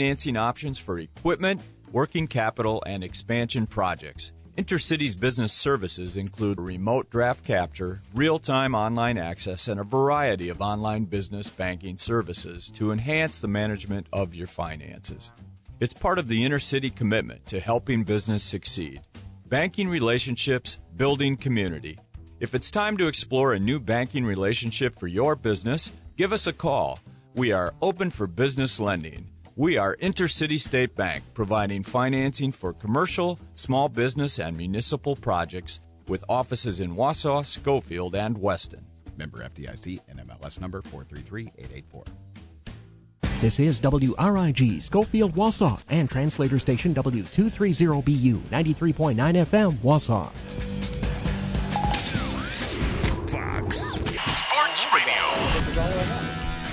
financing options for equipment, working capital, and expansion projects. Intercity's business services include remote draft capture, real-time online access, and a variety of online business banking services to enhance the management of your finances. It's part of the Intercity commitment to helping business succeed. Banking relationships, building community. If it's time to explore a new banking relationship for your business, give us a call. We are open for business lending. We are Intercity State Bank, providing financing for commercial, small business, and municipal projects with offices in Wausau, Schofield, and Weston. Member FDIC and MLS number 433884. This is WRIG, Schofield, Wausau, and translator station W230BU, 93.9 FM, Wausau. Fox Sports Radio.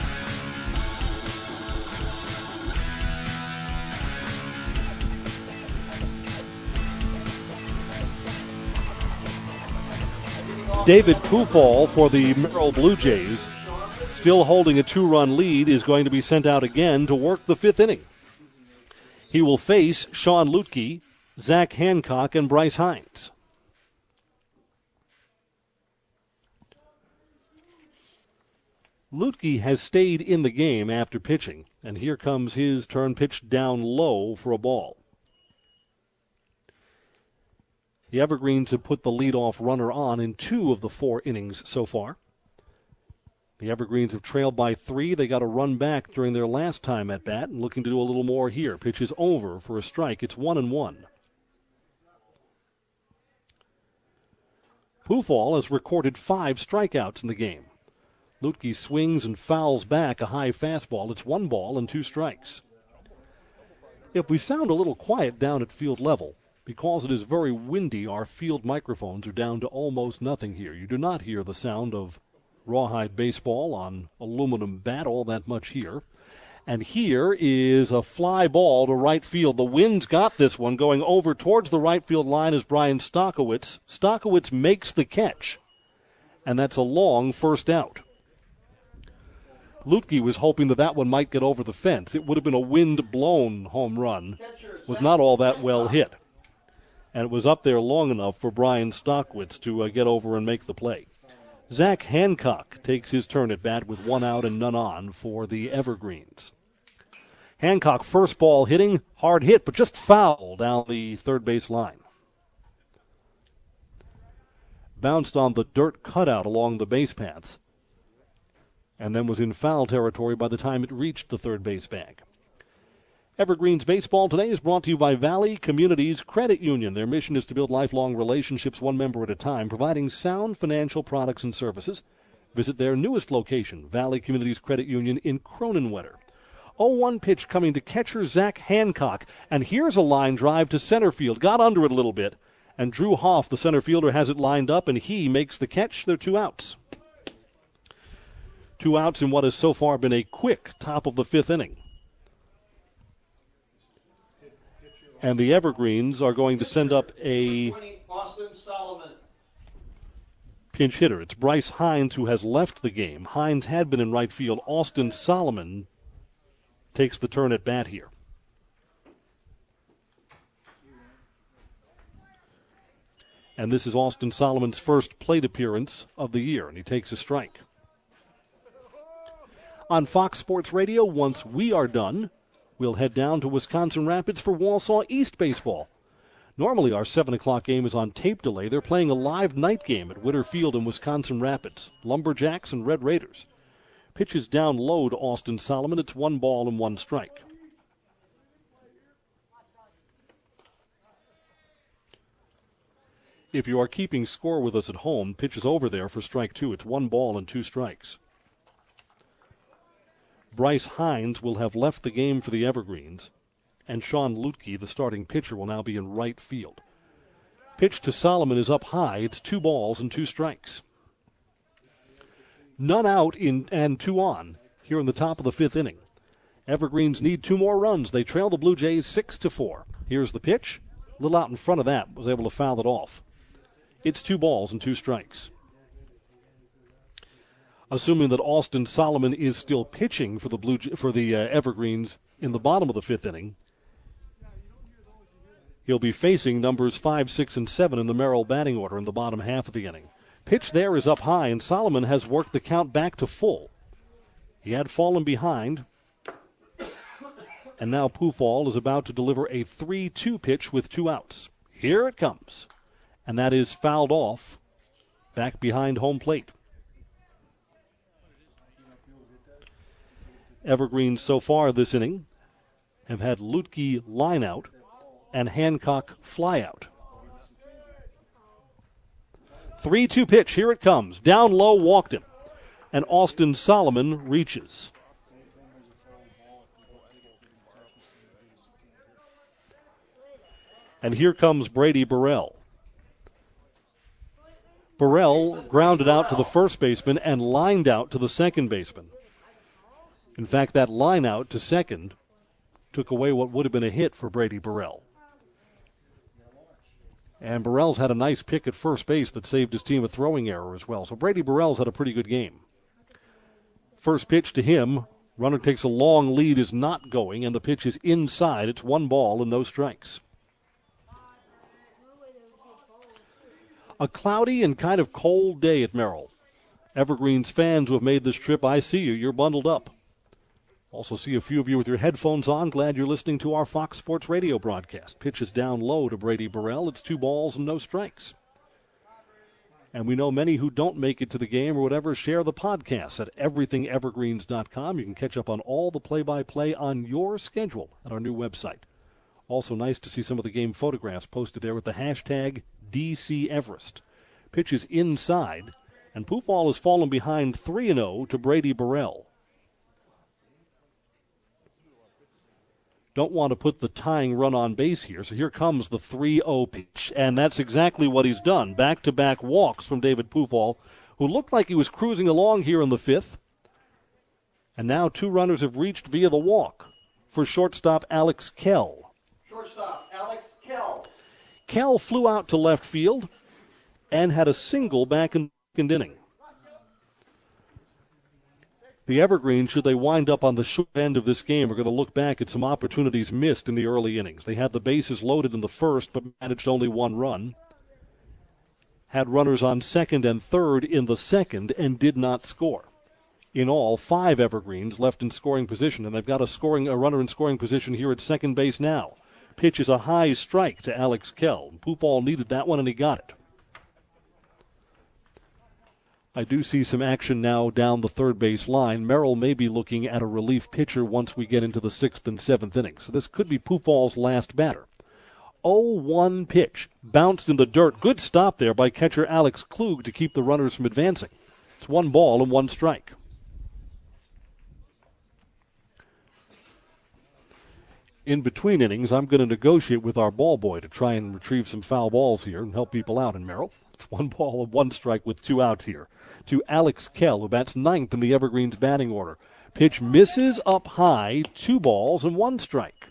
David Pufall for the Merrill Blue Jays, still holding a 2-run lead, is going to be sent out again to work the 5th inning. He will face Sean Lutke, Zach Hancock, and Bryce Hines. Lutke has stayed in the game after pitching, and here comes his turn, pitched down low for a ball. The Evergreens have put the leadoff runner on in 2 of the 4 innings so far. The Evergreens have trailed by 3. They got a run back during their last time at bat and looking to do a little more here. Pitch is over for a strike. It's 1-1. Pufall has recorded 5 strikeouts in the game. Lutke swings and fouls back a high fastball. It's 1 ball and 2 strikes. If we sound a little quiet down at field level, because it is very windy, our field microphones are down to almost nothing here. You do not hear the sound of rawhide baseball on aluminum bat all that much here. And here is a fly ball to right field. The wind's got this one going over towards the right field line is Brian Stokowitz. Stokowitz makes the catch, and that's a long first out. Lutke was hoping that one might get over the fence. It would have been a wind-blown home run. It was not all that well hit. And it was up there long enough for Brian Stokowitz to get over and make the play. Zach Hancock takes his turn at bat with 1 out and none on for the Evergreens. Hancock, first ball hitting, hard hit, but just foul down the third base line. Bounced on the dirt cutout along the base paths, and then was in foul territory by the time it reached the third base bag. Evergreens baseball today is brought to you by Valley Communities Credit Union. Their mission is to build lifelong relationships one member at a time, providing sound financial products and services. Visit their newest location, Valley Communities Credit Union in Cronenwetter. 0-1 pitch coming to catcher Zach Hancock, and here's a line drive to center field. Got under it a little bit, and Drew Hoff, the center fielder, has it lined up, and he makes the catch. They're 2 outs. 2 outs in what has so far been a quick top of the 5th inning. And the Evergreens are going to send up a pinch hitter. It's Bryce Hines who has left the game. Hines had been in right field. Austin Solomon takes the turn at bat here. And this is Austin Solomon's first plate appearance of the year, and he takes a strike. On Fox Sports Radio, once we are done, we'll head down to Wisconsin Rapids for Wausau East baseball. Normally our 7 o'clock game is on tape delay. They're playing a live night game at Witter Field in Wisconsin Rapids. Lumberjacks and Red Raiders. Pitches down low to Austin Solomon. It's 1 ball and 1 strike. If you are keeping score with us at home, pitches over there for strike 2. It's 1 ball and 2 strikes. Bryce Hines will have left the game for the Evergreens, and Sean Lutke, the starting pitcher, will now be in right field. Pitch to Solomon is up high. It's 2 balls and 2 strikes. None out and 2 on here in the top of the 5th inning. Evergreens need 2 more runs. They trail the Blue Jays 6-4. Here's the pitch. A little out in front of that. Was able to foul it off. It's 2 balls and 2 strikes. assuming that Austin Solomon is still pitching for the Evergreens in the bottom of the fifth inning. He'll be facing numbers 5, 6, and 7 in the Merrill batting order in the bottom half of the inning. Pitch there is up high, and Solomon has worked the count back to full. He had fallen behind, and now Pufall is about to deliver a 3-2 pitch with 2 outs. Here it comes, and that is fouled off back behind home plate. Evergreens so far this inning have had Lutke line out and Hancock fly out. 3-2 pitch, here it comes. Down low, walked him. And Austin Solomon reaches. And here comes Brady Burrell. Burrell grounded out to the first baseman and lined out to the second baseman. In fact, that line out to second took away what would have been a hit for Brady Burrell. And Burrell's had a nice pick at first base that saved his team a throwing error as well. So Brady Burrell's had a pretty good game. First pitch to him. Runner takes a long lead, is not going, and the pitch is inside. It's 1 ball and no strikes. A cloudy and kind of cold day at Merrill. Evergreens fans who have made this trip, I see you. You're bundled up. Also see a few of you with your headphones on. Glad you're listening to our Fox Sports Radio broadcast. Pitch is down low to Brady Burrell. It's 2 balls and no strikes. And we know many who don't make it to the game or whatever share the podcast at everythingevergreens.com. You can catch up on all the play-by-play on your schedule at our new website. Also nice to see some of the game photographs posted there with the hashtag DCEverest. Pitch is inside, and Pufall has fallen behind 3-0 to Brady Burrell. Don't want to put the tying run on base here, so here comes the 3-0 pitch, and that's exactly what he's done. Back-to-back walks from David Pufall, who looked like he was cruising along here in the fifth. And now 2 runners have reached via the walk for shortstop Alex Kell. Kell flew out to left field and had a single back in the second inning. The Evergreens, should they wind up on the short end of this game, are going to look back at some opportunities missed in the early innings. They had the bases loaded in the first, but managed only 1 run. Had runners on second and third in the second and did not score. In all, 5 Evergreens left in scoring position, and they've got a runner in scoring position here at second base now. Pitch is a high strike to Alex Kell. Pufall needed that one, and he got it. I do see some action now down the third base line. Merrill may be looking at a relief pitcher once we get into the 6th and 7th innings. So this could be Pufall's last batter. 0-1 pitch. Bounced in the dirt. Good stop there by catcher Alex Klug to keep the runners from advancing. It's 1 ball and 1 strike. In between innings, I'm going to negotiate with our ball boy to try and retrieve some foul balls here and help people out in Merrill. It's 1 ball and 1 strike with 2 outs here to Alex Kell, who bats 9th in the Evergreens batting order. Pitch misses up high, 2 balls and 1 strike.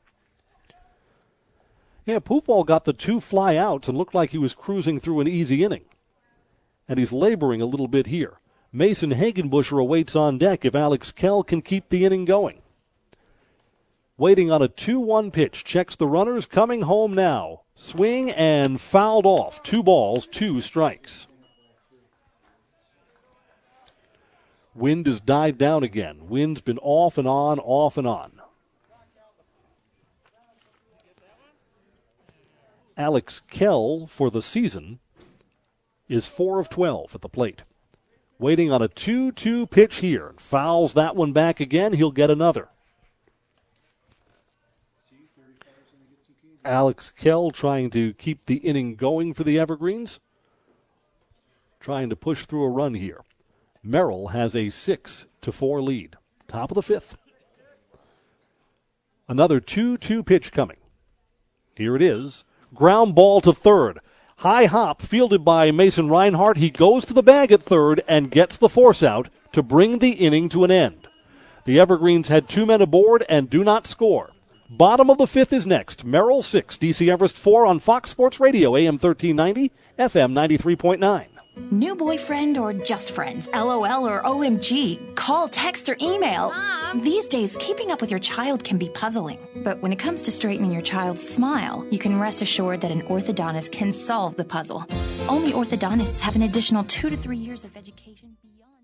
Yeah, Pufall got the 2 fly outs and looked like he was cruising through an easy inning. And he's laboring a little bit here. Mason Hagenbusher awaits on deck if Alex Kell can keep the inning going. Waiting on a 2-1 pitch. Checks the runners. Coming home now. Swing and fouled off. 2 balls, 2 strikes. Wind has died down again. Wind's been off and on, off and on. Alex Kell for the season is 4 of 12 at the plate. Waiting on a 2-2 pitch here. Fouls that one back again. He'll get another. Alex Kell trying to keep the inning going for the Evergreens. Trying to push through a run here. Merrill has a 6-4 lead. Top of the 5th. Another 2-2 pitch coming. Here it is. Ground ball to third. High hop fielded by Mason Reinhart. He goes to the bag at third and gets the force out to bring the inning to an end. The Evergreens had 2 men aboard and do not score. Bottom of the 5th is next. Merrill 6, DC Everest 4 on Fox Sports Radio, AM 1390, FM 93.9. New boyfriend or just friends? LOL or OMG? Call, text, or email. Mom. These days, keeping up with your child can be puzzling. But when it comes to straightening your child's smile, you can rest assured that an orthodontist can solve the puzzle. Only orthodontists have an additional 2 to 3 years of education beyond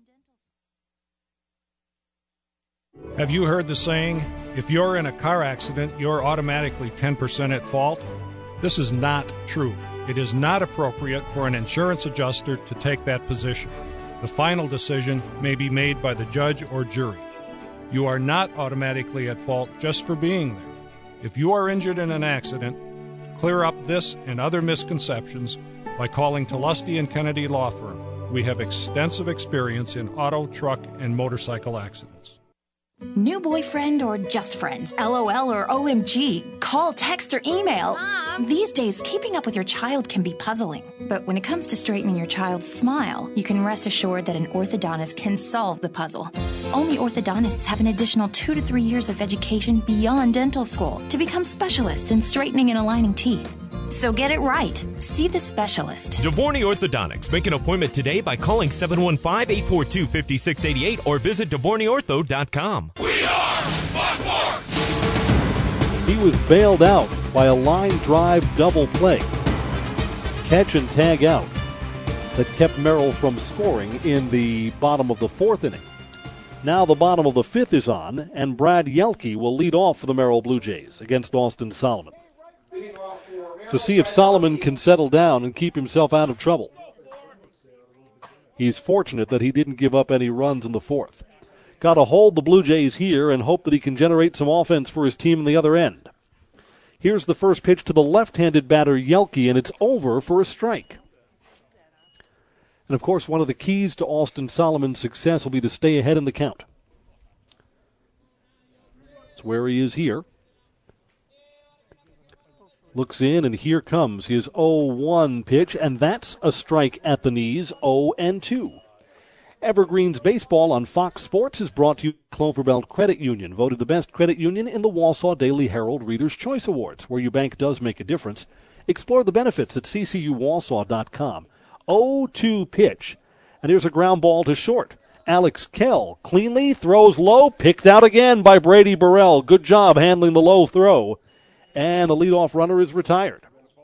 dental. Have you heard the saying, if you're in a car accident, you're automatically 10% at fault? This is not true. It is not appropriate for an insurance adjuster to take that position. The final decision may be made by the judge or jury. You are not automatically at fault just for being there. If you are injured in an accident, clear up this and other misconceptions by calling Telusty & Kennedy Law Firm. We have extensive experience in auto, truck, and motorcycle accidents. New boyfriend or just friends? LOL or OMG? Call, text, or email. Mom. These days, keeping up with your child can be puzzling. But when it comes to straightening your child's smile, you can rest assured that an orthodontist can solve the puzzle. Only orthodontists have an additional 2 to 3 years of education beyond dental school to become specialists in straightening and aligning teeth. So get it right. See the specialist. DeVorney Orthodontics. Make an appointment today by calling 715-842-5688 or visit DeVorneyOrtho.com. We are Fox Sports. He was bailed out by a line drive double play. Catch and tag out that kept Merrill from scoring in the bottom of the fourth inning. Now the bottom of the fifth is on, and Brad Yelke will lead off for the Merrill Blue Jays against Austin Solomon. So see if Solomon can settle down and keep himself out of trouble. He's fortunate that he didn't give up any runs in the fourth. Got to hold the Blue Jays here and hope that he can generate some offense for his team on the other end. Here's the first pitch to the left-handed batter, Yelke, and it's over for a strike. And, of course, one of the keys to Austin Solomon's success will be to stay ahead in the count. That's where he is here. Looks in, and here comes his 0-1 pitch, and that's a strike at the knees, 0-2. Evergreens Baseball on Fox Sports is brought to you by Cloverbelt Credit Union, voted the best credit union in the Wausau Daily Herald Reader's Choice Awards, where your bank does make a difference. Explore the benefits at ccuwausau.com. 0-2 pitch, and here's a ground ball to short. Alex Kell cleanly throws low, picked out again by Brady Burrell. Good job handling the low throw. And the leadoff runner is retired.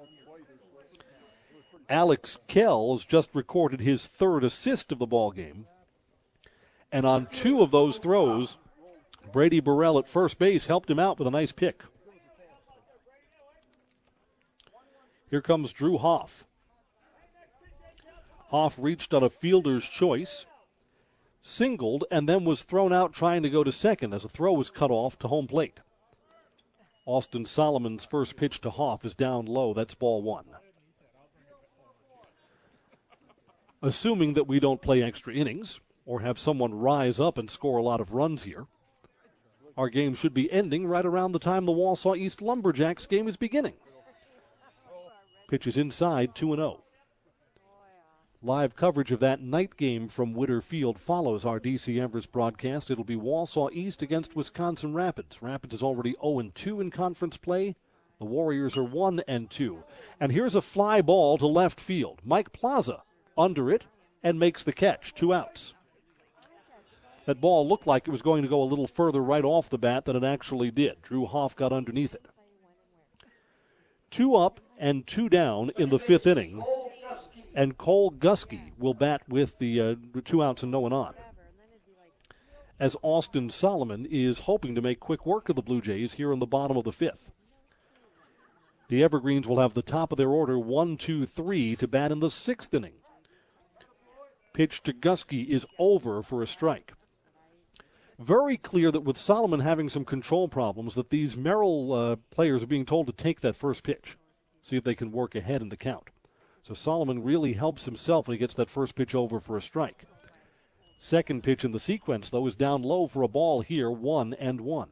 Alex Kell has just recorded his third assist of the ballgame. And on 2 of those throws, Brady Burrell at first base helped him out with a nice pick. Here comes Drew Hoff. Hoff reached on a fielder's choice, singled, and then was thrown out trying to go to second as a throw was cut off to home plate. Austin Solomon's first pitch to Hoff is down low. That's ball 1. Assuming that we don't play extra innings or have someone rise up and score a lot of runs here, our game should be ending right around the time the Wausau East Lumberjacks game is beginning. Pitch is inside, 2-0. Live coverage of that night game from Witter Field follows our DC Everest broadcast. It'll be Wausau East against Wisconsin Rapids. Rapids is already 0-2 in conference play. The Warriors are 1-2. And here's a fly ball to left field. Mike Plaza under it and makes the catch. 2 outs. That ball looked like it was going to go a little further right off the bat than it actually did. Drew Hoff got underneath it. 2 up and 2 down in the 5th inning. And Cole Gusky will bat with the 2 outs and no one on. As Austin Solomon is hoping to make quick work of the Blue Jays here in the bottom of the 5th. The Evergreens will have the top of their order 1, 2, 3 to bat in the 6th inning. Pitch to Gusky is over for a strike. Very clear that with Solomon having some control problems that these Merrill players are being told to take that first pitch. See if they can work ahead in the count. So Solomon really helps himself when he gets that first pitch over for a strike. Second pitch in the sequence, though, is down low for a ball here, 1-1.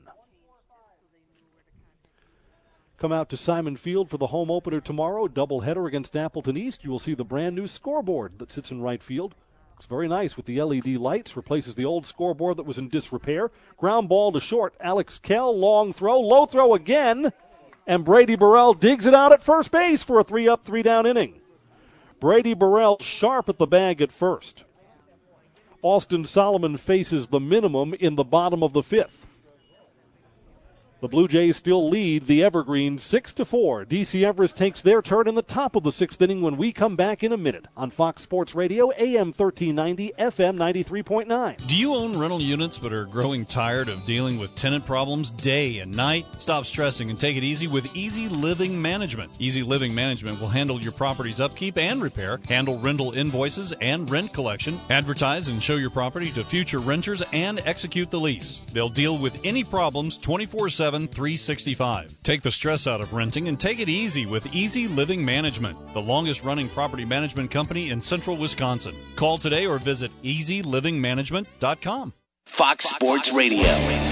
Come out to Simon Field for the home opener tomorrow, doubleheader against Appleton East. You will see the brand new scoreboard that sits in right field. Looks very nice with the LED lights, replaces the old scoreboard that was in disrepair. Ground ball to short, Alex Kell, long throw, low throw again, and Brady Burrell digs it out at first base for a 3-up, 3-down inning. Brady Burrell sharp at the bag at first. Austin Solomon faces the minimum in the bottom of the fifth. The Blue Jays still lead the Evergreens 6-4. DC Everest takes their turn in the top of the sixth inning when we come back in a minute on Fox Sports Radio, AM 1390, FM 93.9. Do you own rental units but are growing tired of dealing with tenant problems day and night? Stop stressing and take it easy with Easy Living Management. Easy Living Management will handle your property's upkeep and repair, handle rental invoices and rent collection, advertise and show your property to future renters, and execute the lease. They'll deal with any problems 24/7. 365. Take the stress out of renting and take it easy with Easy Living Management, the longest running property management company in central Wisconsin. Call today or visit easylivingmanagement.com. Fox Sports Radio.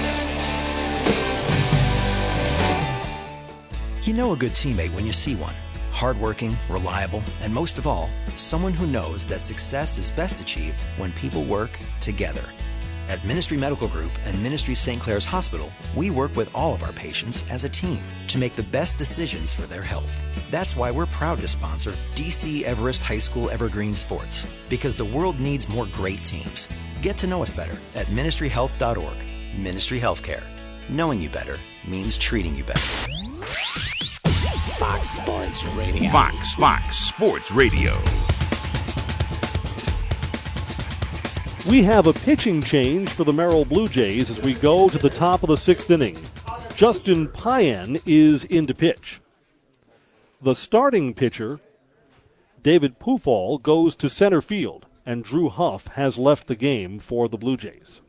You know a good teammate when you see one. Hardworking, reliable, and most of all, someone who knows that success is best achieved when people work together. At Ministry Medical Group and Ministry St. Clair's Hospital, we work with all of our patients as a team to make the best decisions for their health. That's why we're proud to sponsor DC Everest High School Evergreen Sports, because the world needs more great teams. Get to know us better at ministryhealth.org. Ministry Healthcare. Knowing you better means treating you better. Fox Sports Radio. Fox Sports Radio. We have a pitching change for the Merrill Blue Jays as we go to the top of the sixth inning. Justin Payan is in to pitch. The starting pitcher, David Pufall, goes to center field, and Drew Huff has left the game for the Blue Jays.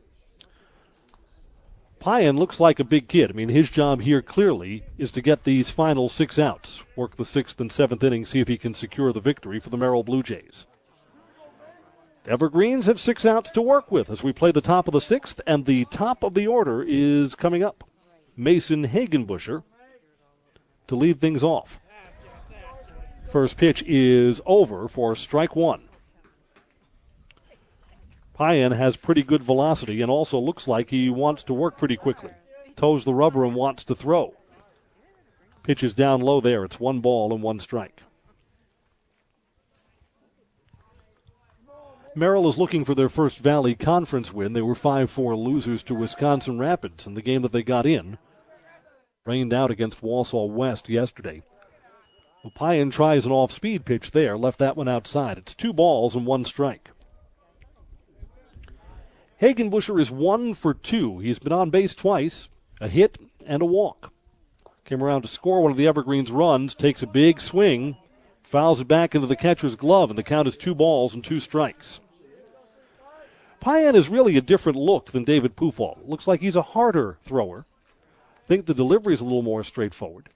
Payan looks like a big kid. I mean, his job here clearly is to get these final 6 outs, work the sixth and seventh inning, see if he can secure the victory for the Merrill Blue Jays. Evergreens have 6 outs to work with as we play the top of the sixth, and the top of the order is coming up. Mason Hagenbusher to lead things off. First pitch is over for strike one. Payan has pretty good velocity and also looks like he wants to work pretty quickly. Toes the rubber and wants to throw. Pitch is down low there. It's 1 ball and 1 strike. Merrill is looking for their first Valley Conference win. They were 5-4 losers to Wisconsin Rapids in the game that they got in. Rained out against Walsall West yesterday. Well, Payan tries an off-speed pitch there, left that one outside. It's 2 balls and 1 strike. Hagenbusher is 1 for 2. He's been on base twice, a hit and a walk. Came around to score one of the Evergreens' runs, takes a big swing, fouls it back into the catcher's glove, and the count is 2 balls and 2 strikes. Payan is really a different look than David Pufall. Looks like he's a harder thrower. I think the delivery is a little more straightforward.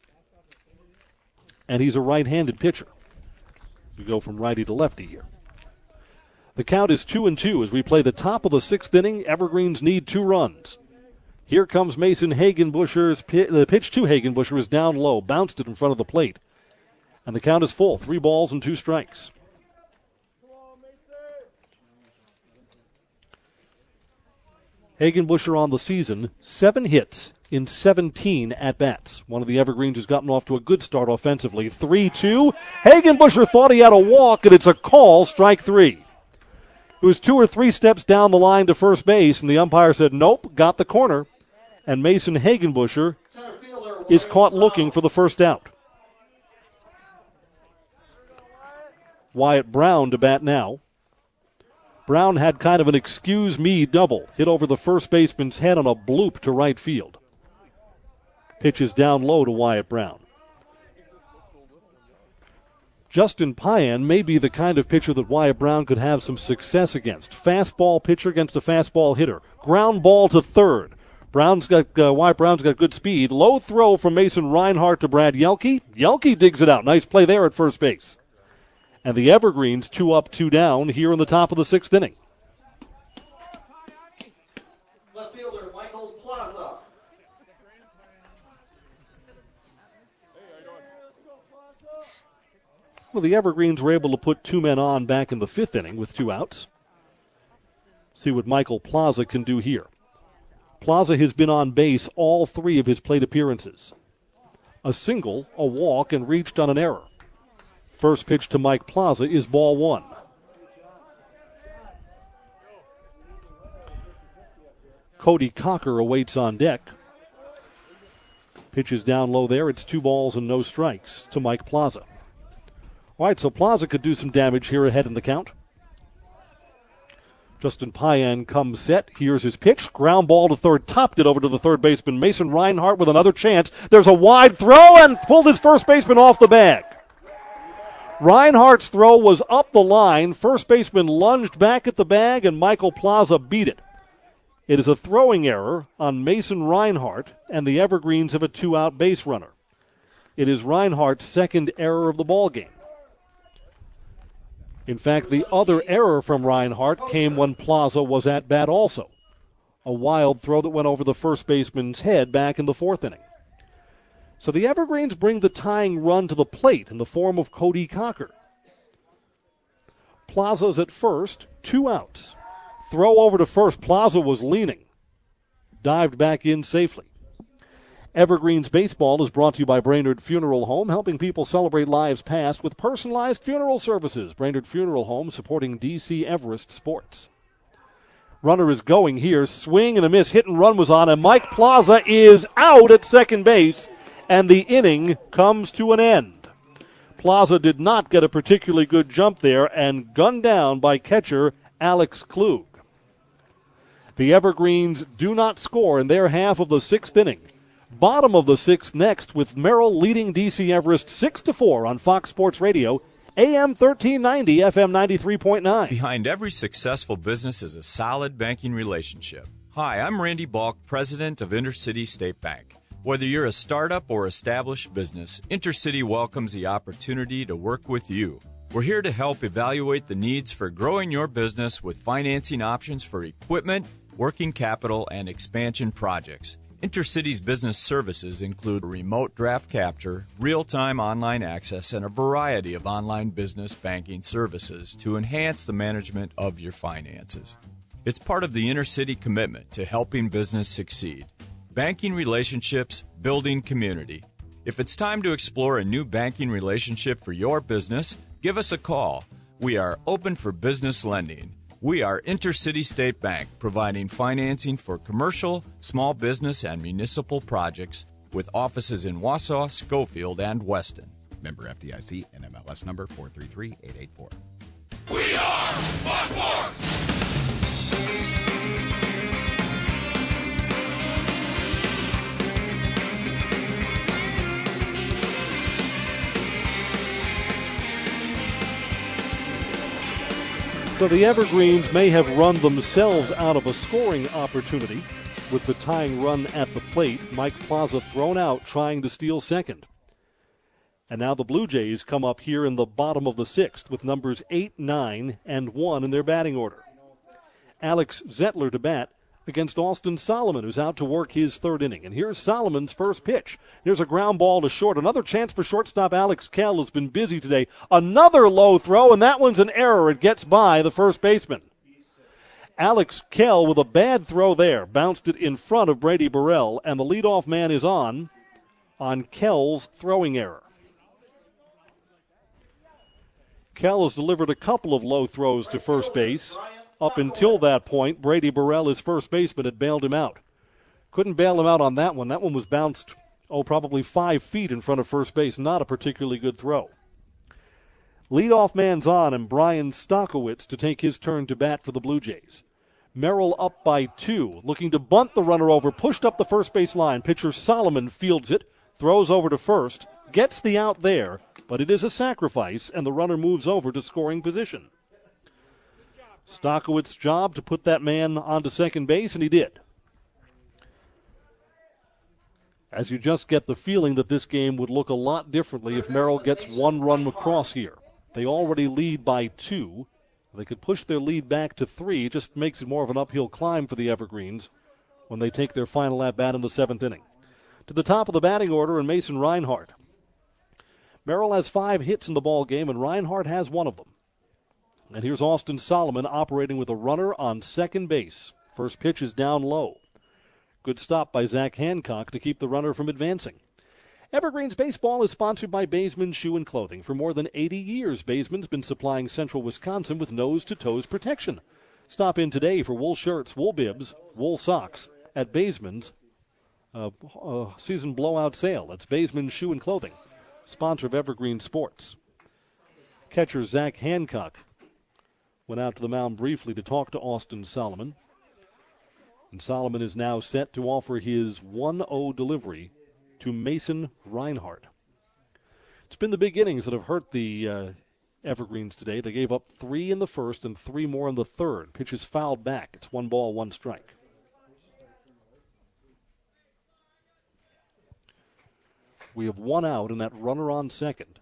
And he's a right-handed pitcher. We go from righty to lefty here. The count is 2-2 as we play the top of the sixth inning. Evergreens need 2 runs. Here comes Mason Hagenbusher's the pitch to Hagenbusher is down low, bounced it in front of the plate. And the count is full, 3 balls and 2 strikes. Hagenbusher on the season, 7 hits in 17 at-bats. One of the Evergreens has gotten off to a good start offensively. 3-2. Hagenbusher thought he had a walk, and it's a call, strike 3. It was 2 or 3 steps down the line to first base, and the umpire said, nope, got the corner. And Mason Hagenbusher is caught looking for the first out. Wyatt Brown to bat now. Brown had kind of an excuse me double. Hit over the first baseman's head on a bloop to right field. Pitch is down low to Wyatt Brown. Justin Payan may be the kind of pitcher that Wyatt Brown could have some success against. Fastball pitcher against a fastball hitter. Ground ball to third. Wyatt Brown's got good speed. Low throw from Mason Reinhart to Brad Yelke. Yelke digs it out. Nice play there at first base. And the Evergreens 2 up, 2 down here in the top of the sixth inning. Left fielder Michael Plaza. Well, the Evergreens were able to put 2 men on back in the 5th inning with 2 outs. See what Michael Plaza can do here. Plaza has been on base all 3 of his plate appearances. A single, a walk, and reached on an error. First pitch to Mike Plaza is ball one. Cody Cocker awaits on deck. Pitch is down low there. It's 2 balls and no strikes to Mike Plaza. All right, so Plaza could do some damage here ahead in the count. Justin Payan comes set. Here's his pitch. Ground ball to third. Topped it over to the third baseman. Mason Reinhart with another chance. There's a wide throw and pulled his first baseman off the bag. Reinhart's throw was up the line. First baseman lunged back at the bag, and Michael Plaza beat it. It is a throwing error on Mason Reinhart, and the Evergreens have a 2-out base runner. It is Reinhart's second error of the ballgame. In fact, the other error from Reinhart came when Plaza was at bat also. A wild throw that went over the first baseman's head back in the 4th inning. So the Evergreens bring the tying run to the plate in the form of Cody Cocker. Plaza's at first, 2 outs. Throw over to first. Plaza was leaning. Dived back in safely. Evergreens Baseball is brought to you by Brainerd Funeral Home, helping people celebrate lives past with personalized funeral services. Brainerd Funeral Home supporting DC Everest sports. Runner is going here. Swing and a miss. Hit and run was on, and Mike Plaza is out at second base, and the inning comes to an end. Plaza did not get a particularly good jump there and gunned down by catcher Alex Klug. The Evergreens do not score in their half of the 6th inning. Bottom of the 6th next, with Merrill leading DC Everest 6-4 on Fox Sports Radio, AM 1390, FM 93.9. Behind every successful business is a solid banking relationship. Hi, I'm Randy Balk, president of Intercity State Bank. Whether you're a startup or established business, Intercity welcomes the opportunity to work with you. We're here to help evaluate the needs for growing your business with financing options for equipment, working capital, and expansion projects. Intercity's business services include remote draft capture, real-time online access, and a variety of online business banking services to enhance the management of your finances. It's part of the Intercity commitment to helping business succeed. Banking relationships, building community. If it's time to explore a new banking relationship for your business, give us a call. We are open for business lending. We are Intercity State Bank, providing financing for commercial, small business, and municipal projects with offices in Wausau, Schofield, and Weston. Member FDIC, NMLS number 433884. We are Fox Sports! So the Evergreens may have run themselves out of a scoring opportunity with the tying run at the plate. Mike Plaza thrown out trying to steal second. And now the Blue Jays come up here in the bottom of the 6th with numbers 8, 9, and 1 in their batting order. Alex Zettler to bat against Austin Solomon, who's out to work his 3rd inning. And here's Solomon's first pitch. Here's a ground ball to short. Another chance for shortstop Alex Kell, has been busy today. Another low throw, and that one's an error. It gets by the first baseman. Alex Kell with a bad throw there. Bounced it in front of Brady Burrell, and the leadoff man is on Kell's throwing error. Kell has delivered a couple of low throws to first base. Up until that point, Brady Burrell, his first baseman, had bailed him out. Couldn't bail him out on that one. That one was bounced, probably 5 feet in front of first base. Not a particularly good throw. Leadoff man's on, and Brian Stokowitz to take his turn to bat for the Blue Jays. Merrill up by 2, looking to bunt the runner over, pushed up the first base line. Pitcher Solomon fields it, throws over to first, gets the out there, but it is a sacrifice, and the runner moves over to scoring position. Stokowitz's job to put that man onto second base, and he did. As you just get the feeling that this game would look a lot differently if Merrill gets 1 run across here. They already lead by 2. They could push their lead back to 3. It just makes it more of an uphill climb for the Evergreens when they take their final at-bat in the 7th inning. To the top of the batting order, and Mason Reinhart. Merrill has 5 hits in the ball game, and Reinhart has 1 of them. And here's Austin Solomon operating with a runner on second base. First pitch is down low. Good stop by Zach Hancock to keep the runner from advancing. Evergreens Baseball is sponsored by Baseman Shoe and Clothing. For more than 80 years, Baseman's been supplying central Wisconsin with nose-to-toes protection. Stop in today for wool shirts, wool bibs, wool socks at Baseman's season blowout sale. That's Baseman Shoe and Clothing, sponsor of Evergreen Sports. Catcher Zach Hancock went out to the mound briefly to talk to Austin Solomon. And Solomon is now set to offer his 1-0 delivery to Mason Reinhardt. It's been the big innings that have hurt the Evergreens today. They gave up 3 in the first and 3 more in the third. Pitch is fouled back. It's 1 ball, 1 strike. We have 1 out and that runner on second.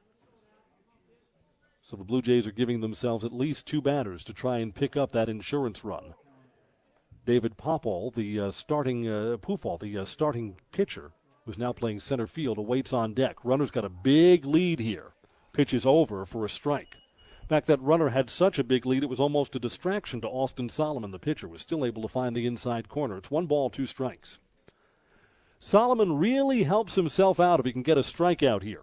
So the Blue Jays are giving themselves at least 2 batters to try and pick up that insurance run. David Pufall, the starting pitcher, who's now playing center field, awaits on deck. Runner's got a big lead here. Pitch is over for a strike. In fact, that runner had such a big lead it was almost a distraction to Austin Solomon. The pitcher was still able to find the inside corner. It's 1 ball, 2 strikes. Solomon really helps himself out if he can get a strikeout here.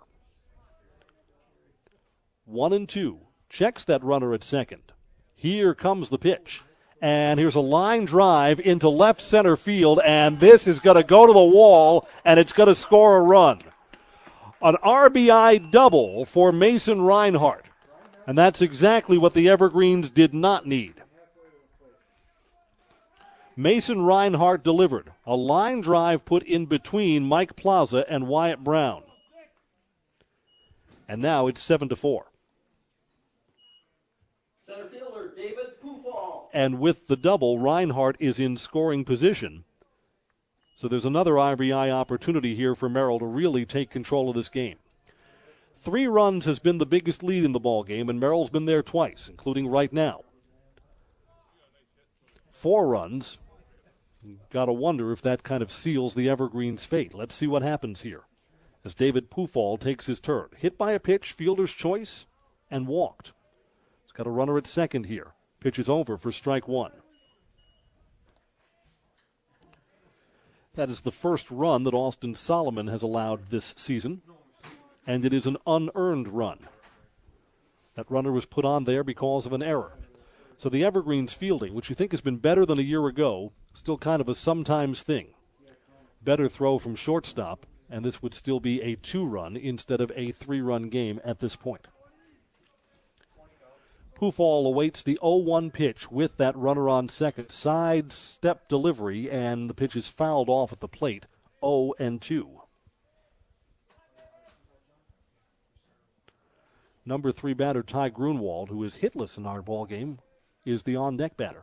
1-2. Checks that runner at second. Here comes the pitch. And here's a line drive into left center field, and this is going to go to the wall, and it's going to score a run. An RBI double for Mason Reinhardt, and that's exactly what the Evergreens did not need. Mason Reinhardt delivered. A line drive put in between Mike Plaza and Wyatt Brown. And now it's 7-4. Center fielder David Pufall. And with the double, Reinhardt is in scoring position. So there's another RBI opportunity here for Merrill to really take control of this game. 3 runs has been the biggest lead in the ball game, and Merrill's been there twice, including right now. 4 runs. Got to wonder if that kind of seals the Evergreens' fate. Let's see what happens here as David Pufall takes his turn. Hit by a pitch, fielder's choice, and walked. He's got a runner at second here. Pitch is over for strike 1. That is the first run that Austin Solomon has allowed this season, and it is an unearned run. That runner was put on there because of an error. So the Evergreens fielding, which you think has been better than a year ago, still kind of a sometimes thing. Better throw from shortstop, and this would still be a 2-run instead of a 3-run game at this point. Pufall awaits the 0-1 pitch with that runner on second. Side step delivery, and the pitch is fouled off at the plate. 0-2. Number 3 batter Ty Grunwald, who is hitless in our ball game, is the on-deck batter.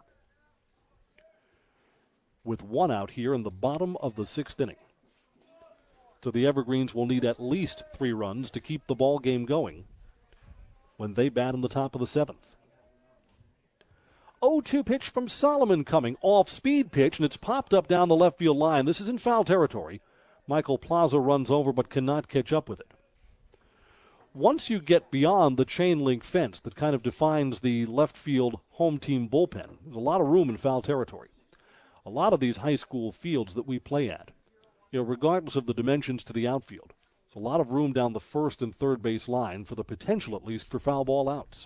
With 1 out here in the bottom of the 6th inning. So the Evergreens will need at least 3 runs to keep the ball game going when they bat in the top of the 7th. 0-2 pitch from Solomon coming. Off-speed pitch, and it's popped up down the left field line. This is in foul territory. Michael Plaza runs over but cannot catch up with it. Once you get beyond the chain link fence that kind of defines the left field home team bullpen, there's a lot of room in foul territory. A lot of these high school fields that we play at, regardless of the dimensions to the outfield, there's a lot of room down the first and third base line for the potential, at least, for foul ball outs.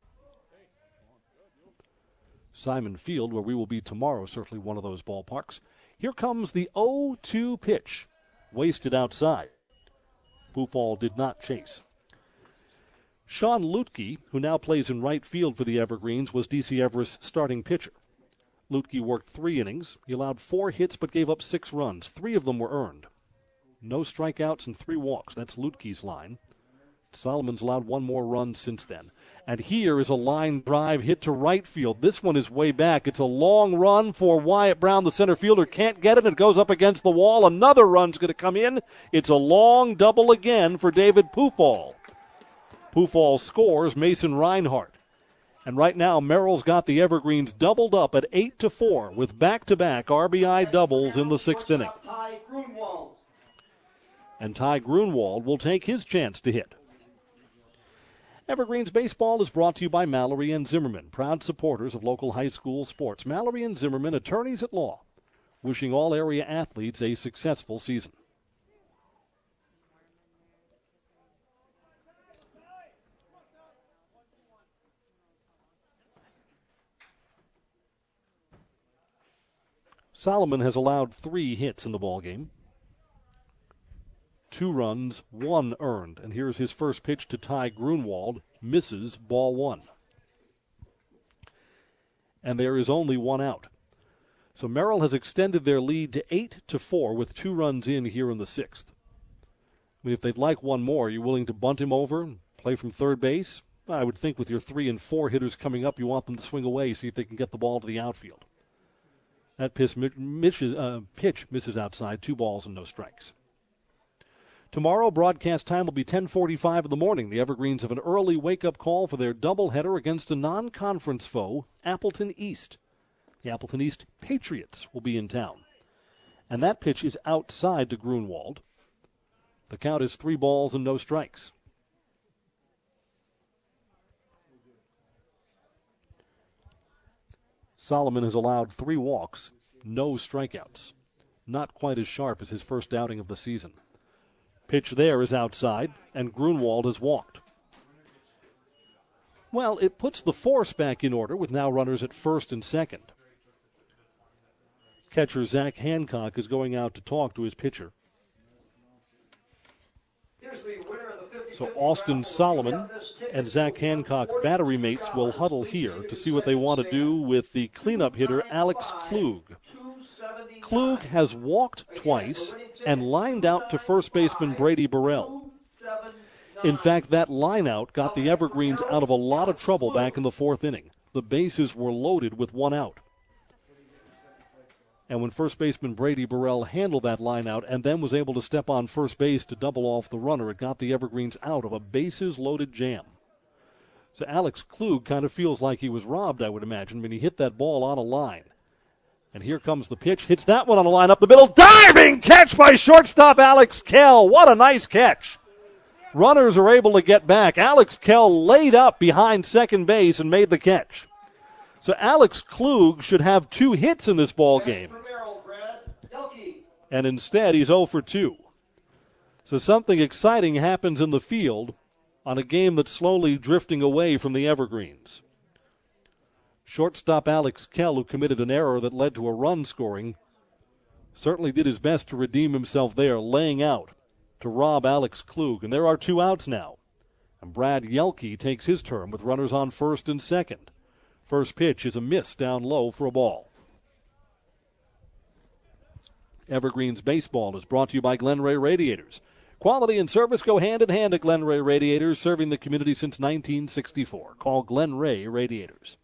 Simon Field, where we will be tomorrow, certainly one of those ballparks. Here comes the 0-2 pitch. Wasted outside. Pufall did not chase. Sean Lutke, who now plays in right field for the Evergreens, was D.C. Everest's starting pitcher. Lutke worked 3 innings. He allowed 4 hits but gave up 6 runs. 3 of them were earned. No strikeouts and 3 walks. That's Lutke's line. Solomon's allowed 1 more run since then. And here is a line drive hit to right field. This one is way back. It's a long run for Wyatt Brown, the center fielder. Can't get it. It goes up against the wall. Another run's going to come in. It's a long double again for David Pufall. Pufall scores Mason Reinhardt. And right now, Merrill's got the Evergreens doubled up at 8-4 with back-to-back RBI doubles in the 6th inning. And Ty Grunwald will take his chance to hit. Evergreens Baseball is brought to you by Mallory and Zimmerman, proud supporters of local high school sports. Mallory and Zimmerman, attorneys at law, wishing all area athletes a successful season. Solomon has allowed 3 hits in the ballgame. 2 runs, 1 earned. And here's his first pitch to Ty Grunwald. Misses, ball 1. And there is only 1 out. So Merrill has extended their lead to 8-4 with 2 runs in here in the 6th. I mean, if they'd like 1 more, are you willing to bunt him over and play from third base? I would think with your 3 and 4 hitters coming up, you want them to swing away, see if they can get the ball to the outfield. That pitch misses outside, 2 balls and no strikes. Tomorrow, broadcast time will be 10:45 in the morning. The Evergreens have an early wake-up call for their doubleheader against a non-conference foe, Appleton East. The Appleton East Patriots will be in town. And that pitch is outside to Grunwald. The count is 3 balls and no strikes. Solomon has allowed 3 walks, no strikeouts. Not quite as sharp as his first outing of the season. Pitch there is outside, and Grunwald has walked. Well, it puts the force back in order with now runners at first and second. Catcher Zach Hancock is going out to talk to his pitcher. So Austin Solomon and Zach Hancock, battery mates, will huddle here to see what they want to do with the cleanup hitter, Alex Klug. Klug has walked twice and lined out to first baseman Brady Burrell. In fact, that line out got the Evergreens out of a lot of trouble back in the 4th inning. The bases were loaded with 1 out. And when first baseman Brady Burrell handled that line out and then was able to step on first base to double off the runner, it got the Evergreens out of a bases-loaded jam. So Alex Klug kind of feels like he was robbed, I would imagine, when he hit that ball on a line. And here comes the pitch. Hits that one on the line up the middle. Diving catch by shortstop Alex Kell. What a nice catch. Runners are able to get back. Alex Kell laid up behind second base and made the catch. So Alex Klug should have 2 hits in this ball game. And instead, he's 0 for 2. So something exciting happens in the field on a game that's slowly drifting away from the Evergreens. Shortstop Alex Kell, who committed an error that led to a run scoring, certainly did his best to redeem himself there, laying out to rob Alex Klug. And there are 2 outs now. And Brad Yelke takes his turn with runners on first and second. First pitch is a miss down low for a ball. Evergreens baseball is brought to you by Glen Ray Radiators. Quality and service go hand in hand at Glen Ray Radiators, serving the community since 1964. Call Glen Ray Radiators.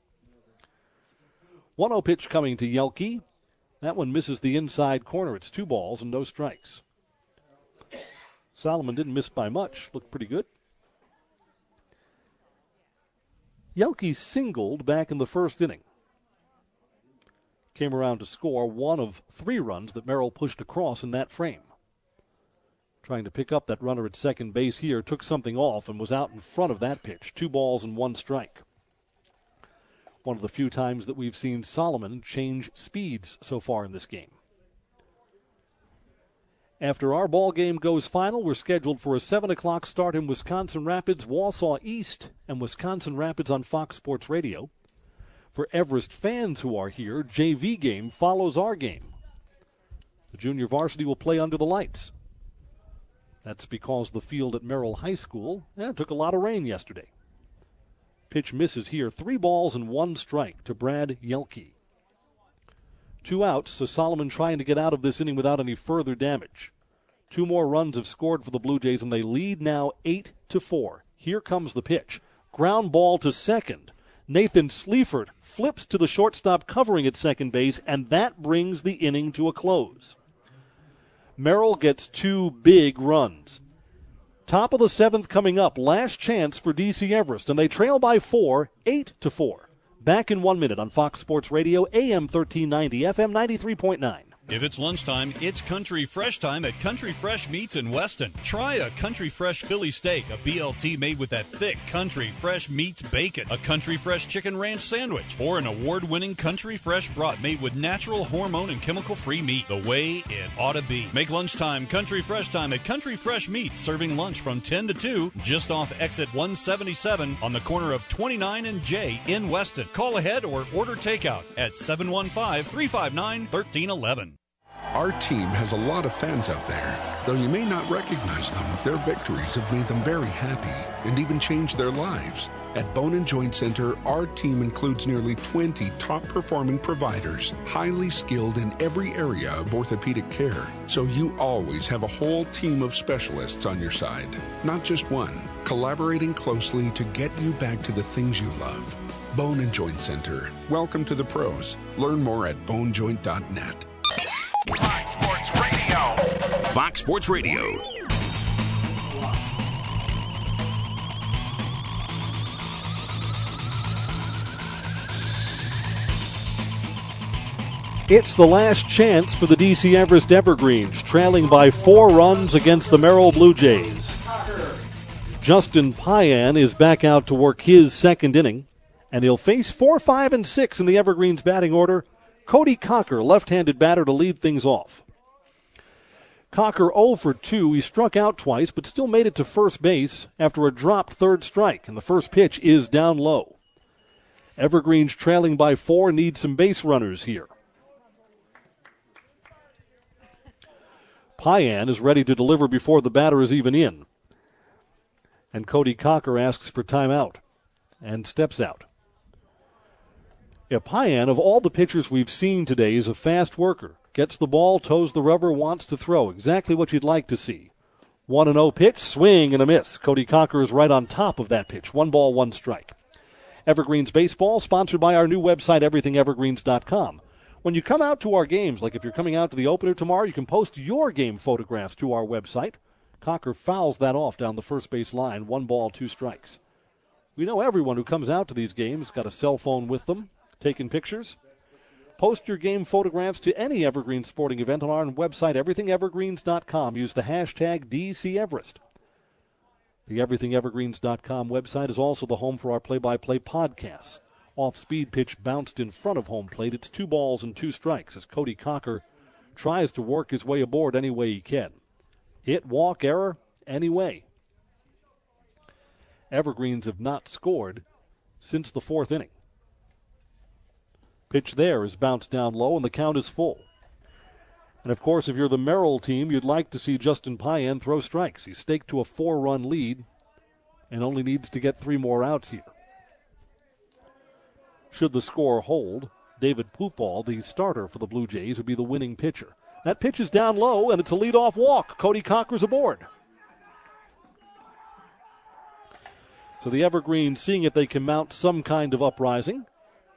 1-0 pitch coming to Yelke. That one misses the inside corner. It's 2 balls and no strikes. Solomon didn't miss by much. Looked pretty good. Yelke singled back in the 1st inning. Came around to score 1 of 3 runs that Merrill pushed across in that frame. Trying to pick up that runner at second base here, took something off and was out in front of that pitch. 2 balls and 1 strike. One of the few times that we've seen Solomon change speeds so far in this game. After our ball game goes final, we're scheduled for a 7 o'clock start in Wisconsin Rapids, Wausau East, and Wisconsin Rapids on Fox Sports Radio. For Everest fans who are here, JV game follows our game. The junior varsity will play under the lights. That's because the field at Merrill High School took a lot of rain yesterday. Pitch misses here. 3 balls and 1 strike to Brad Yelke. 2 outs, so Solomon trying to get out of this inning without any further damage. 2 more runs have scored for the Blue Jays, and they lead now 8-4. Here comes the pitch. Ground ball to second. Nathan Sleaford flips to the shortstop covering at second base, and that brings the inning to a close. Merrill gets 2 big runs. Top of the 7th coming up. Last chance for DC Everest, and they trail by 4, 8-4. Back in 1 minute on Fox Sports Radio, AM 1390, FM 93.9. If it's lunchtime, it's Country Fresh time at Country Fresh Meats in Weston. Try a Country Fresh Philly steak, a BLT made with that thick Country Fresh Meats bacon, a Country Fresh Chicken Ranch sandwich, or an award-winning Country Fresh brat made with natural, hormone, and chemical-free meat, the way it ought to be. Make lunchtime Country Fresh time at Country Fresh Meats, serving lunch from 10 to 2, just off exit 177 on the corner of 29 and J in Weston. Call ahead or order takeout at 715-359-1311. Our team has a lot of fans out there. Though you may not recognize them, their victories have made them very happy and even changed their lives. At Bone & Joint Center, our team includes nearly 20 top-performing providers, highly skilled in every area of orthopedic care. So you always have a whole team of specialists on your side, not just one, collaborating closely to get you back to the things you love. Bone & Joint Center. Welcome to the pros. Learn more at bonejoint.net. Fox Sports Radio. Fox Sports Radio. It's the last chance for the DC Everest Evergreens, trailing by 4 runs against the Merrill Blue Jays. Justin Payan is back out to work his second inning, and he'll face 4, 5, and 6 in the Evergreens batting order. Cody Cocker, left-handed batter, to lead things off. Cocker 0 for 2. He struck out twice, but still made it to first base after a dropped third strike, and the first pitch is down low. Evergreens trailing by 4, need some base runners here. Payan is ready to deliver before the batter is even in. And Cody Cocker asks for timeout and steps out. Payan, of all the pitchers we've seen today, is a fast worker. Gets the ball, toes the rubber, wants to throw. Exactly what you'd like to see. 1-0 pitch, swing and a miss. Cody Cocker is right on top of that pitch. 1 ball, 1 strike. Evergreens Baseball, sponsored by our new website, everythingevergreens.com. When you come out to our games, like if you're coming out to the opener tomorrow, you can post your game photographs to our website. Cocker fouls that off down the first base line. 1 ball, 2 strikes. We know everyone who comes out to these games got a cell phone with them, taking pictures. Post your game photographs to any Evergreen sporting event on our website, everythingevergreens.com. Use the hashtag DCEverest. The everythingevergreens.com website is also the home for our play-by-play podcasts. Off-speed pitch bounced in front of home plate. It's 2 balls and 2 strikes as Cody Cocker tries to work his way aboard any way he can. Hit, walk, error, any way. Evergreens have not scored since the 4th inning. Pitch there is bounced down low, and the count is full. And, of course, if you're the Merrill team, you'd like to see Justin Payan throw strikes. He's staked to a 4-run lead and only needs to get 3 more outs here. Should the score hold, David Pufall, the starter for the Blue Jays, would be the winning pitcher. That pitch is down low, and it's a leadoff walk. Cody Cocker's aboard. So the Evergreens seeing if they can mount some kind of uprising.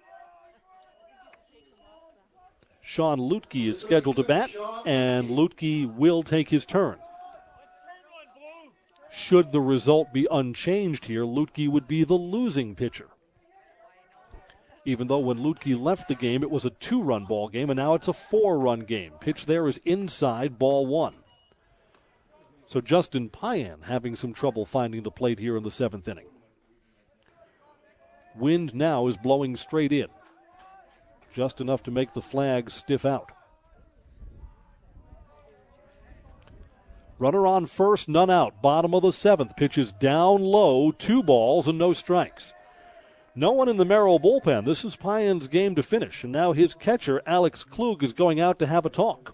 Sean Lutke is scheduled to bat, and Lutke will take his turn. Should the result be unchanged here, Lutke would be the losing pitcher. Even though when Lutke left the game, it was a 2-run ball game, and now it's a 4-run game. Pitch there is inside, ball 1. So Justin Payan having some trouble finding the plate here in the 7th inning. Wind now is blowing straight in. Just enough to make the flag stiff out. Runner on first, none out. Bottom of the 7th. Pitches down low, 2 balls and no strikes. No one in the Merrill bullpen. This is Payan's game to finish. And now his catcher, Alex Klug, is going out to have a talk.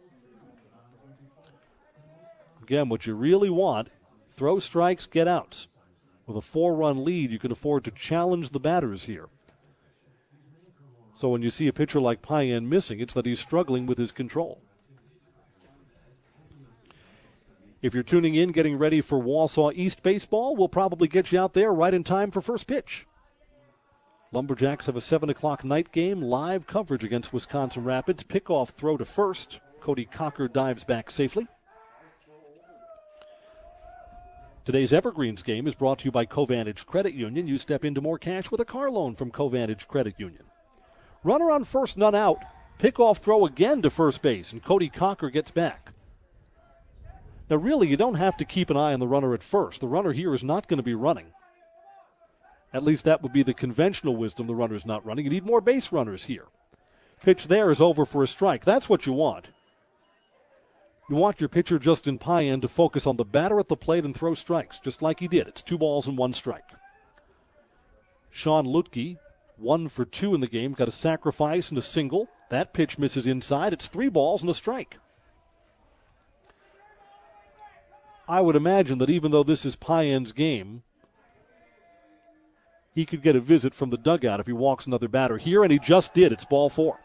Again, what you really want, throw strikes, get outs. With a 4-run lead, you can afford to challenge the batters here. So when you see a pitcher like Payan missing, it's that he's struggling with his control. If you're tuning in, getting ready for Wausau East baseball, we'll probably get you out there right in time for first pitch. Lumberjacks have a 7 o'clock night game, live coverage against Wisconsin Rapids. Pickoff throw to first. Cody Cocker dives back safely. Today's Evergreens game is brought to you by Covantage Credit Union. You step into more cash with a car loan from Covantage Credit Union. Runner on first, none out. Pickoff throw again to first base, and Cody Cocker gets back. Now, really, you don't have to keep an eye on the runner at first. The runner here is not going to be running. At least that would be the conventional wisdom. The runner's not running. You need more base runners here. Pitch there is over for a strike. That's what you want. You want your pitcher, Justin Payan, to focus on the batter at the plate and throw strikes, just like he did. It's 2 balls and 1 strike. Sean Lutke, 1 for 2 in the game, got a sacrifice and a single. That pitch misses inside. It's 3 balls and a strike. I would imagine that even though this is Payan's game, he could get a visit from the dugout if he walks another batter here, and he just did. It's ball 4.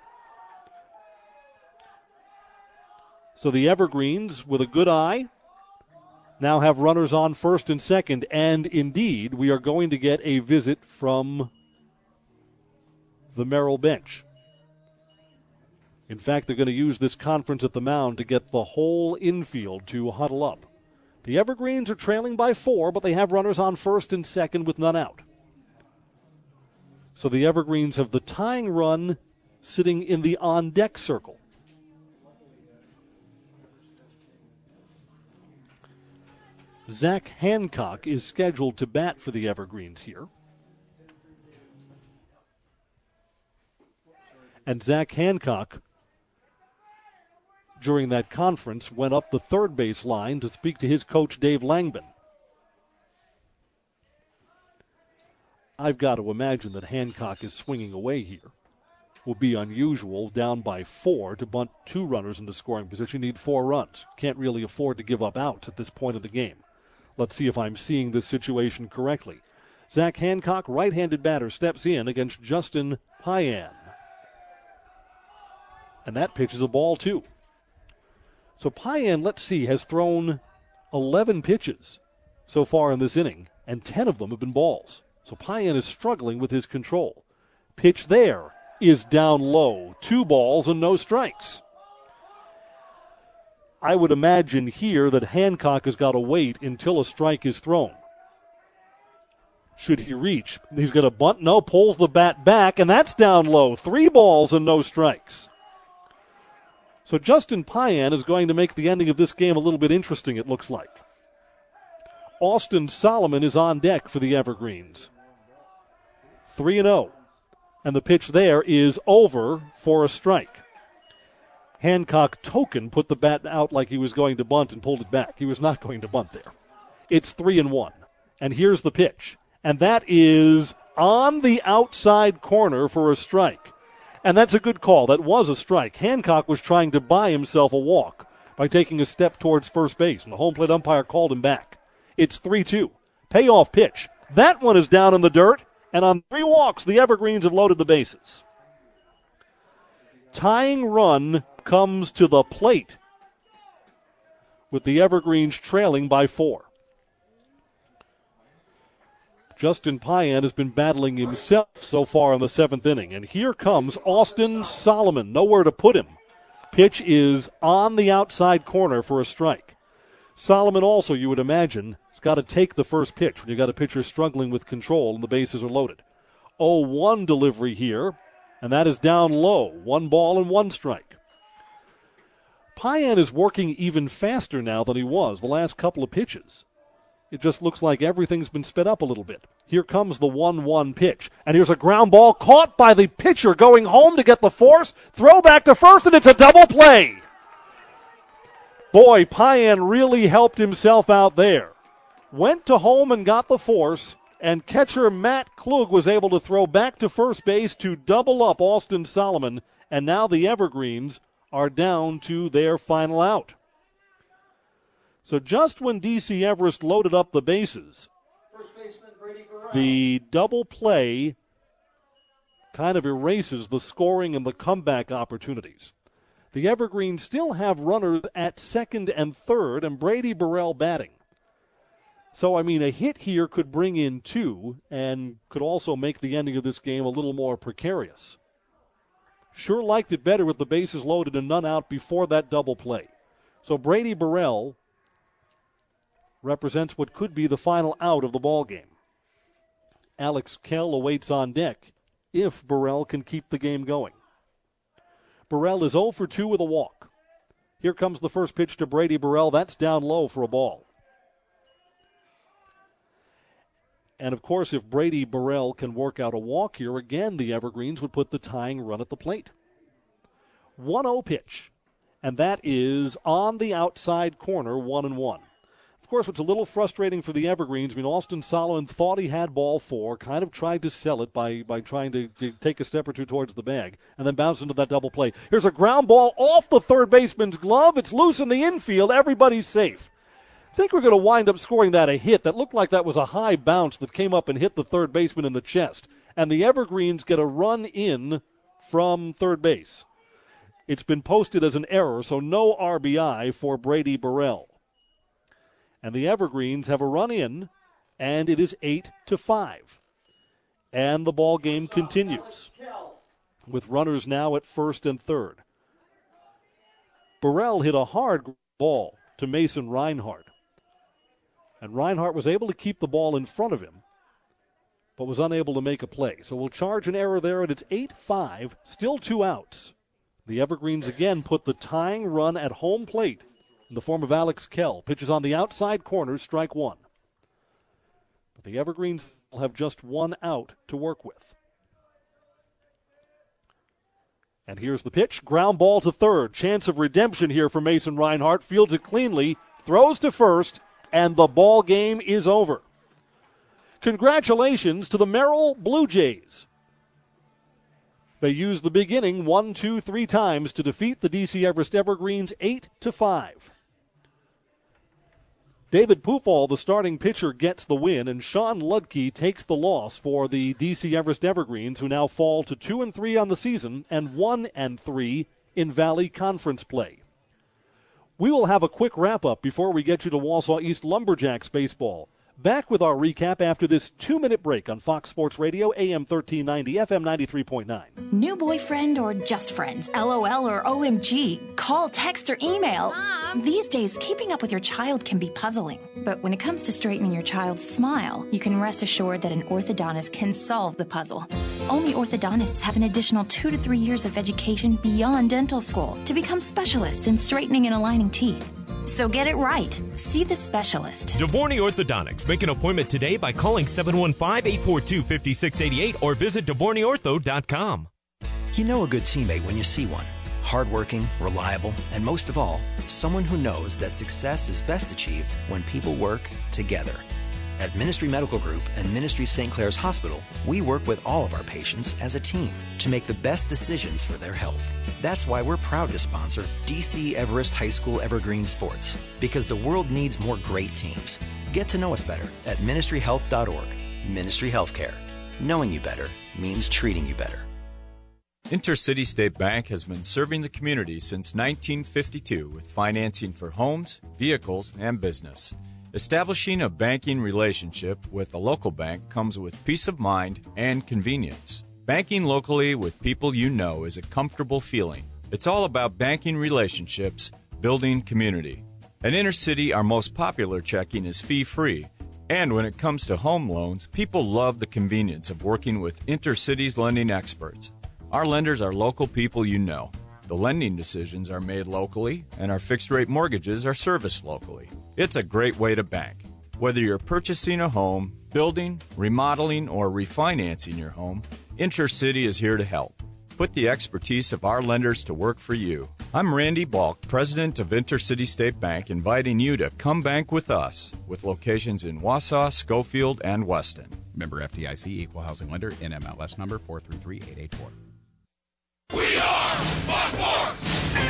So the Evergreens, with a good eye, now have runners on first and second, and indeed, we are going to get a visit from the Merrill bench. In fact, they're going to use this conference at the mound to get the whole infield to huddle up. The Evergreens are trailing by 4, but they have runners on first and second with none out. So the Evergreens have the tying run sitting in the on-deck circle. Zach Hancock is scheduled to bat for the Evergreens here. And Zach Hancock, during that conference, went up the third base line to speak to his coach, Dave Langbin. I've got to imagine that Hancock is swinging away here. Will be unusual, down by 4, to bunt 2 runners into scoring position. You need 4 runs. Can't really afford to give up outs at this point of the game. Let's see if I'm seeing this situation correctly. Zach Hancock, right-handed batter, steps in against Justin Payan. And that pitch is a ball 2. So Payan, let's see, has thrown 11 pitches so far in this inning, and 10 of them have been balls. So Payan is struggling with his control. Pitch there is down low. 2 balls and no strikes. I would imagine here that Hancock has got to wait until a strike is thrown. Should he reach? He's going to bunt. No, pulls the bat back, and that's down low. 3 balls and no strikes. So Justin Payan is going to make the ending of this game a little bit interesting, it looks like. Austin Solomon is on deck for the Evergreens. 3-0. And the pitch there is over for a strike. Hancock token put the bat out like he was going to bunt and pulled it back. He was not going to bunt there. It's 3-1. And here's the pitch. And that is on the outside corner for a strike. And that's a good call. That was a strike. Hancock was trying to buy himself a walk by taking a step towards first base, and the home plate umpire called him back. It's 3-2. Payoff pitch. That one is down in the dirt, and on 3 walks, the Evergreens have loaded the bases. Tying run comes to the plate with the Evergreens trailing by 4. Justin Payan has been battling himself so far in the 7th inning. And here comes Austin Solomon. Nowhere to put him. Pitch is on the outside corner for a strike. Solomon also, you would imagine, has got to take the first pitch when you've got a pitcher struggling with control and the bases are loaded. 0-1 delivery here, and that is down low. 1 ball and 1 strike. Payan is working even faster now than he was the last couple of pitches. It just looks like everything's been sped up a little bit. Here comes the 1-1 pitch. And here's a ground ball caught by the pitcher going home to get the force. Throw back to first, and it's a double play. Boy, Payan really helped himself out there. Went to home and got the force, and catcher Matt Klug was able to throw back to first base to double up Austin Solomon. And now the Evergreens are down to their final out. So just when D.C. Everest loaded up the bases, the double play kind of erases the scoring and the comeback opportunities. The Evergreens still have runners at second and third, and Brady Burrell batting. So, I mean, a hit here could bring in 2 and could also make the ending of this game a little more precarious. Sure liked it better with the bases loaded and none out before that double play. So Brady Burrell represents what could be the final out of the ball game. Alex Kell awaits on deck if Burrell can keep the game going. Burrell is 0 for 2 with a walk. Here comes the first pitch to Brady Burrell. That's down low for a ball. And, of course, if Brady Burrell can work out a walk here, again, the Evergreens would put the tying run at the plate. 1-0 pitch, and that is on the outside corner, 1-1. Of course, what's a little frustrating for the Evergreens, I mean, Austin Solomon thought he had ball 4, kind of tried to sell it by trying to take a step or two towards the bag, and then bounced into that double play. Here's a ground ball off the third baseman's glove. It's loose in the infield. Everybody's safe. I think we're going to wind up scoring that a hit. That looked like that was a high bounce that came up and hit the third baseman in the chest. And the Evergreens get a run in from third base. It's been posted as an error, so no RBI for Brady Burrell. And the Evergreens have a run in, and it is 8-5. And the ball game continues with runners now at first and third. Burrell hit a hard ball to Mason Reinhardt. And Reinhardt was able to keep the ball in front of him, but was unable to make a play. So we'll charge an error there, and it's 8-5, still 2 outs. The Evergreens again put the tying run at home plate in the form of Alex Kell. Pitches on the outside corner, strike 1. But the Evergreens will have just 1 out to work with. And here's the pitch. Ground ball to third. Chance of redemption here for Mason Reinhardt. Fields it cleanly, throws to first, and the ball game is over. Congratulations to the Merrill Blue Jays. They used the big inning 1, 2, 3 times to defeat the D.C. Everest Evergreens 8-5. David Pufall, the starting pitcher, gets the win, and Sean Ludke takes the loss for the D.C. Everest Evergreens, who now fall to 2-3 on the season and 1-3 in Valley Conference play. We will have a quick wrap-up before we get you to Wausau East Lumberjacks baseball. Back with our recap after this 2-minute break on Fox Sports Radio, AM 1390, FM 93.9. New boyfriend or just friend? LOL or OMG? Call, text, or email. Mom. These days, keeping up with your child can be puzzling. But when it comes to straightening your child's smile, you can rest assured that an orthodontist can solve the puzzle. Only orthodontists have an additional 2 to 3 years of education beyond dental school to become specialists in straightening and aligning teeth. So get it right. See the specialist. Dvorny Orthodontics. Make an appointment today by calling 715-842-5688 or visit DvornyOrtho.com. You know a good teammate when you see one. Hardworking, reliable, and most of all, someone who knows that success is best achieved when people work together. At Ministry Medical Group and Ministry St. Clair's Hospital, we work with all of our patients as a team to make the best decisions for their health. That's why we're proud to sponsor DC Everest High School Evergreen Sports, because the world needs more great teams. Get to know us better at ministryhealth.org. Ministry Healthcare. Knowing you better means treating you better. Intercity State Bank has been serving the community since 1952 with financing for homes, vehicles, and business. Establishing a banking relationship with a local bank comes with peace of mind and convenience. Banking locally with people you know is a comfortable feeling. It's all about banking relationships, building community. At Intercity, our most popular checking is fee-free. And when it comes to home loans, people love the convenience of working with Intercity's lending experts. Our lenders are local people you know. The lending decisions are made locally, and our fixed-rate mortgages are serviced locally. It's a great way to bank. Whether you're purchasing a home, building, remodeling, or refinancing your home, Intercity is here to help. Put the expertise of our lenders to work for you. I'm Randy Balk, president of Intercity State Bank, inviting you to come bank with us, with locations in Wausau, Schofield, and Weston. Member FDIC, Equal Housing Lender, NMLS number 433884. We are Fox Sports!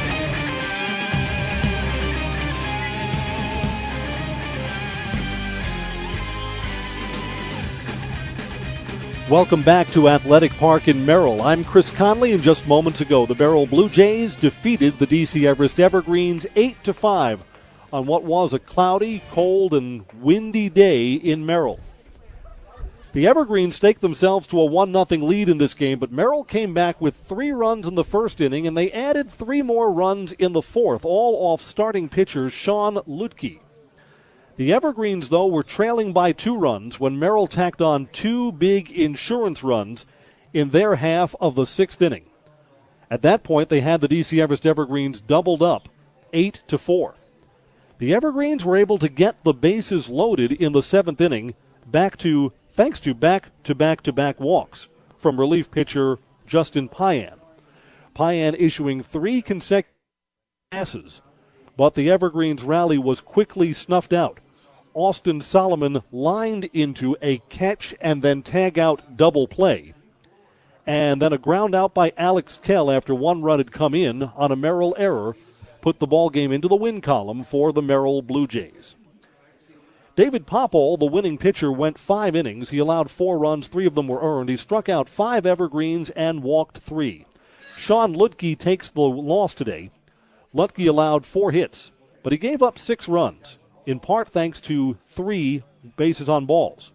Welcome back to Athletic Park in Merrill. I'm Chris Conley, and just moments ago, the Merrill Blue Jays defeated the D.C. Everest Evergreens 8-5 on what was a cloudy, cold, and windy day in Merrill. The Evergreens staked themselves to a 1-0 lead in this game, but Merrill came back with 3 runs in the first inning, and they added 3 more runs in the fourth, all off starting pitcher Sean Ludke. The Evergreens, though, were trailing by 2 runs when Merrill tacked on 2 big insurance runs in their half of the 6th inning. At that point, they had the D.C. Everest Evergreens doubled up, 8-4. The Evergreens were able to get the bases loaded in the 7th inning thanks to back-to-back walks from relief pitcher Justin Payan. Payan issuing 3 consecutive passes, but the Evergreens' rally was quickly snuffed out. Austin Solomon lined into a catch and then tag-out double play. And then a ground out by Alex Kell after 1 run had come in on a Merrill error put the ball game into the win column for the Merrill Blue Jays. David Popple, the winning pitcher, went 5 innings. He allowed 4 runs, 3 of them were earned. He struck out 5 Evergreens and walked 3. Sean Ludtke takes the loss today. Ludtke allowed 4 hits, but he gave up 6 runs, in part thanks to 3 bases on balls.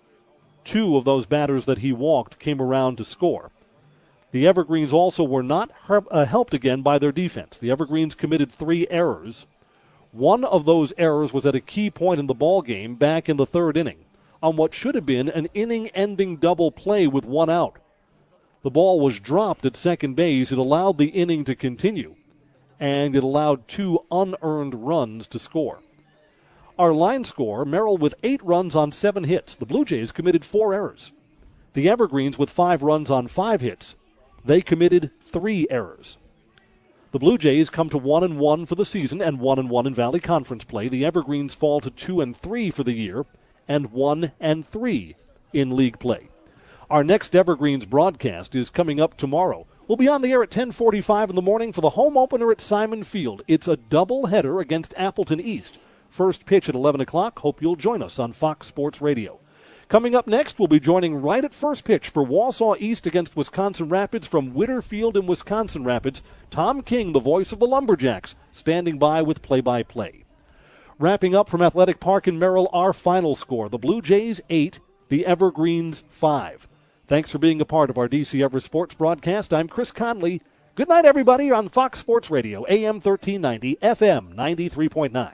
2 of those batters that he walked came around to score. The Evergreens also were not helped again by their defense. The Evergreens committed 3 errors. One of those errors was at a key point in the ball game back in the 3rd inning on what should have been an inning-ending double play with 1 out. The ball was dropped at second base. It allowed the inning to continue, and it allowed 2 unearned runs to score. Our line score, Merrill with 8 runs on 7 hits. The Blue Jays committed 4 errors. The Evergreens with 5 runs on 5 hits. They committed 3 errors. The Blue Jays come to 1-1 for the season and 1-1 in Valley Conference play. The Evergreens fall to 2-3 for the year and 1-3 in league play. Our next Evergreens broadcast is coming up tomorrow. We'll be on the air at 10:45 in the morning for the home opener at Simon Field. It's a doubleheader against Appleton East. First pitch at 11 o'clock. Hope you'll join us on Fox Sports Radio. Coming up next, we'll be joining right at first pitch for Wausau East against Wisconsin Rapids from Witter Field in Wisconsin Rapids. Tom King, the voice of the Lumberjacks, standing by with play-by-play. Wrapping up from Athletic Park in Merrill, our final score. The Blue Jays 8, the Evergreens 5. Thanks for being a part of our DC Everest Sports broadcast. I'm Chris Conley. Good night, everybody, on Fox Sports Radio, AM 1390, FM 93.9.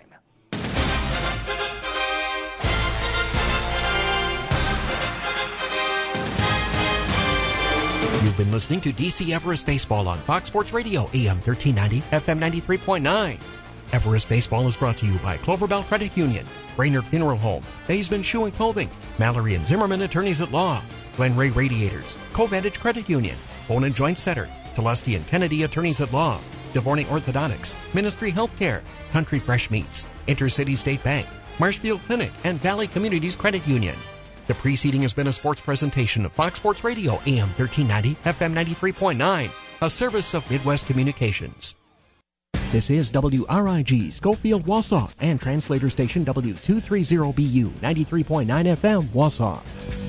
You've been listening to DC Everest Baseball on Fox Sports Radio, AM 1390, FM 93.9. Everest Baseball is brought to you by Cloverbell Credit Union, Brainerd Funeral Home, Baseman Shoe and Clothing, Mallory and Zimmerman Attorneys at Law, Glen Ray Radiators, Covantage Credit Union, Bone and Joint Center, Telesti and Kennedy Attorneys at Law, DeVorney Orthodontics, Ministry Healthcare, Country Fresh Meats, Intercity State Bank, Marshfield Clinic, and Valley Communities Credit Union. The preceding has been a sports presentation of Fox Sports Radio, AM 1390, FM 93.9, a service of Midwest Communications. This is WRIG, Schofield, Wausau, and translator station W230BU, 93.9 FM, Wausau.